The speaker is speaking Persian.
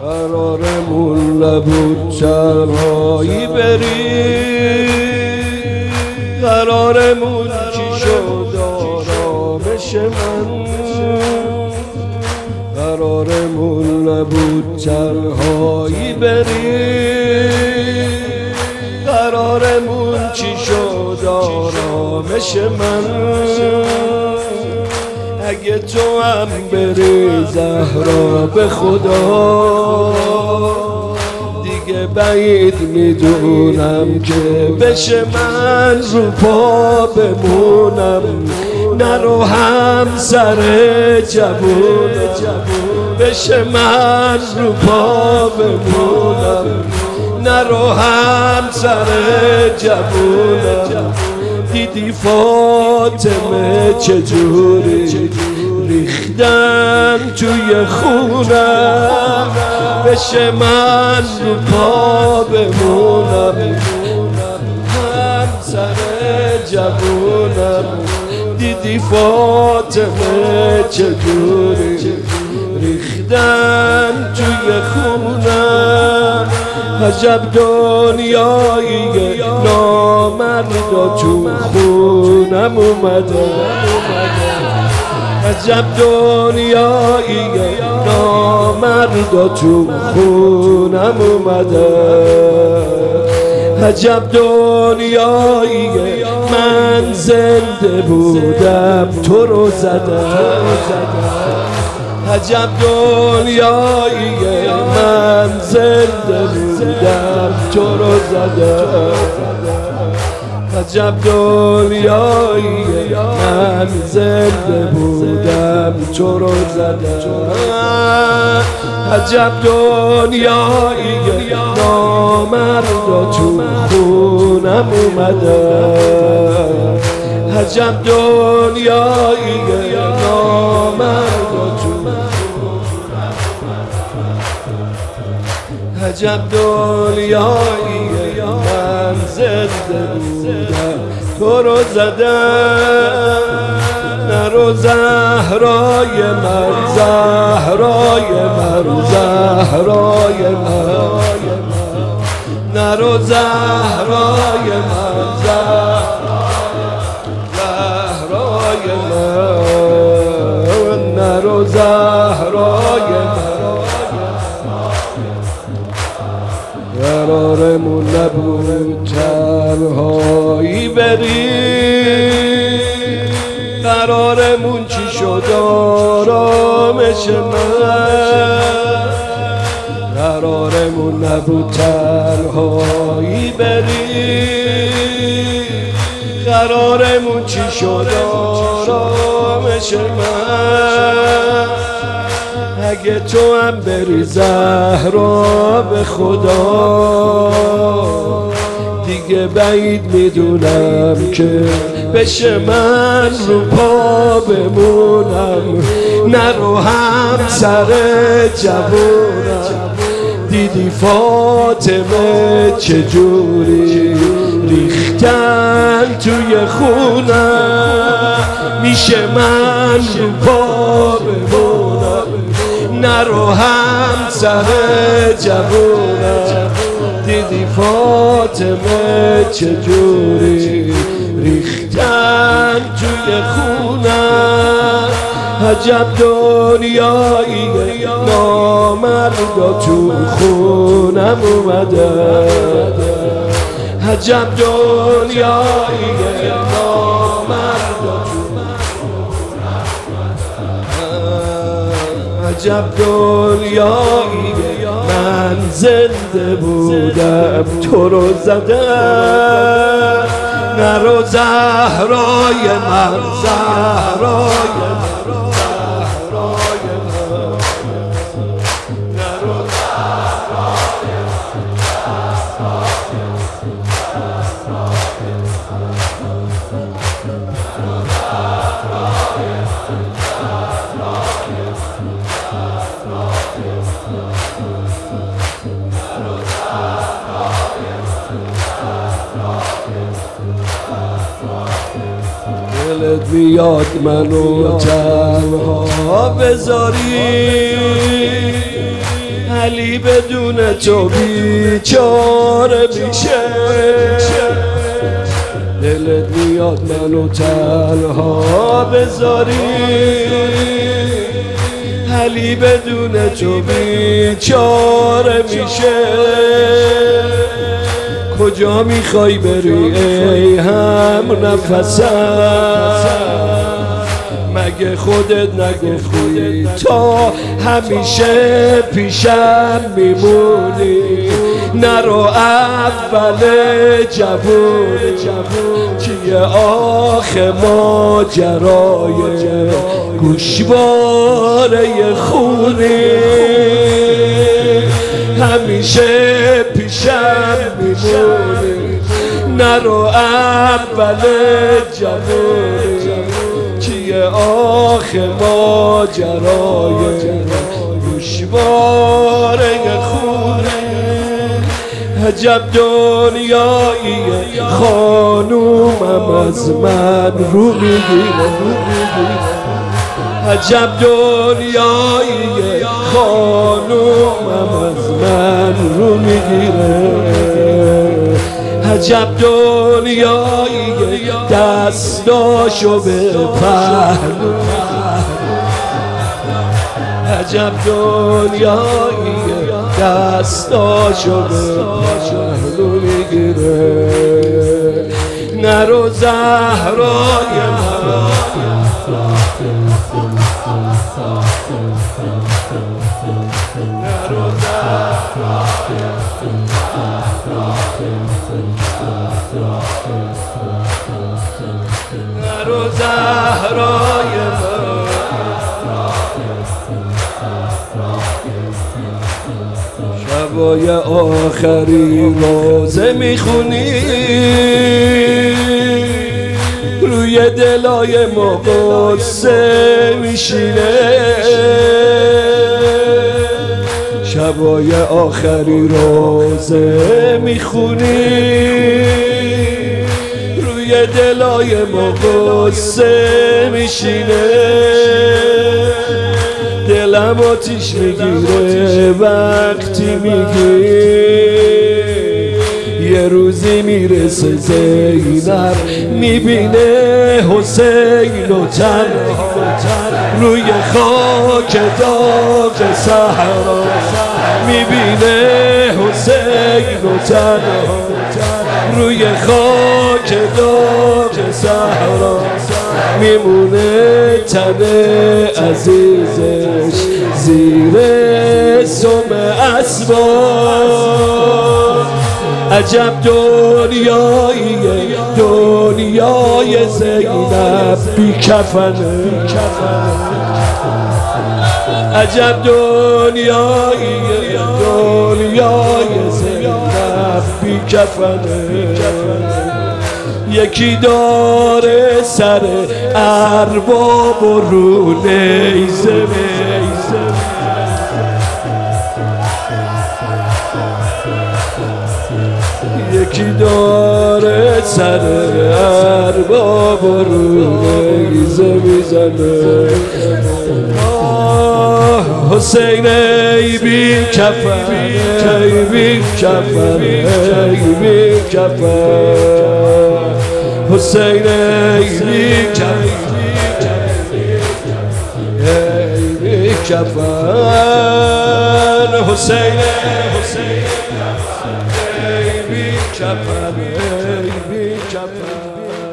قرارمون نبود تنهایی بری، قرارمون چی شد آرامش من؟ قرارمون نبود تنهایی بری، قرارمون چی شد آرامش من؟ اگه تو هم بری زهرا به خدا، دیگه بعید میدونم که بشه من رو پا بمونم. نرو همسر جوون، بشه من رو پا بمونم. نرو همسر جوونم. دیدی فاطمه چجوری ریختن توی خونم، بشه من رو پا بمونم. همسر جوونم. دیدی فاطمه چجوری ریختن توی خونم. عجب دنیایی نامردا تو خونم اومده، عجب دنیایی نامردا تو خونم اومده، عجب دنیایی من زنده بودم تو رو زدم. عجب دنیایی من زنده بودم تو رو زدم. عجب دنیایی من زنده بودم تو رو زدم. عجب دنیایی نامردا تو خونم اومده، عجب دنیایی نامردا تو، عجب دنیایی من زنده بودم تو رو زدم. نرو زهرای من، زهرای من، زهرای من. نرو زهرای من، زهرای من. نرو زهرای من. قرارمون نبود تنهایی بری، قرارمون چی شد آرامش من؟ قرارمون نبود تنهایی بری، قرارمون چی شد آرامش من؟ اگه تو هم بری زهرا به خدا، دیگه بعید میدونم که بشه من رو پا بمونم. نرو همسر جوونم. دیدی فاطمه چجوری ریختن توی خونم، میشه من رو پا بمونم. نرو همسر جوونم. دیدی فاطمه چجوری ریختن توی خونم، عجب دنیایی نامردا تو خونم اومده، عجب دنیایی نامردا تو، عجب دنیایی من زنده بودم تو رو زدم. نرو زهرای من، زهرای من. دلت میاد منو تنها بذاری، علی بدون تو بیچاره میشه، دلت میاد منو تنها بذاری، علی بدون تو بیچاره میشه، کجا میخوای بری ای هم نفسم، مگه خودت نگفتی تا همیشه پیشم میمونی، نرو اول جوونی، چیه آخه ماجرای گوشواره خونی، همیشه پیشم میمونی، نرو اول جوونی، چیه آخه ماجرای گوشواره خونه، عجب دنیایی خانومم از من رو میگیره، عجب دنیایی خانومم از من رو میگیره، عجب دنیایی دستاشو به پهلو، عجب دنیایی دستاشو به پهلو میگیره، نرو زهرای من، نرو زهرای من، شبای آخری روزه میخونی، روی دلای ما قصه میشینه، شبای آخری روزه میخونی، روی دلای ما قصه میشینه، دلم آتیش میگیره وقتی میگی یه روزی میرسه زینب میبینه حسین و تنها روی خاک داغ صحرا، میبینه حسین و تنها روی خاک داغ صحرا، میمونه تن عزیزش زیر سم اسباب، عجب دنیایی دنیای زینب بی کفنه، عجب دنیایی دنیای زینب بی کفنه، یکی داره سر ارباب و رو نیزه، یکی داره سر ارباب و رو نیزه میزنه، حسین ای بی کفن، ای بی کفن، ای بی کفن، حسین ای بی کفن، ای بی کفن، حسین ای بی کفن، ای بی کفن.